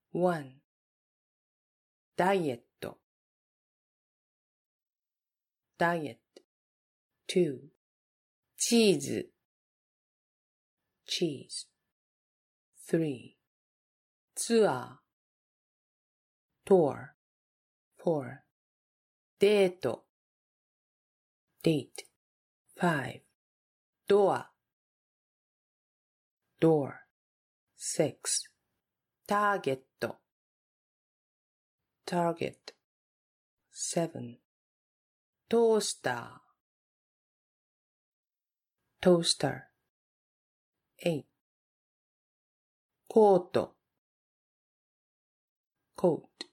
1. ダイエット diet 2. チーズ cheese 3. ツアー tour 4. デート date 5. ドア door 6. ターゲット target 7. トースター toaster 8. コート coat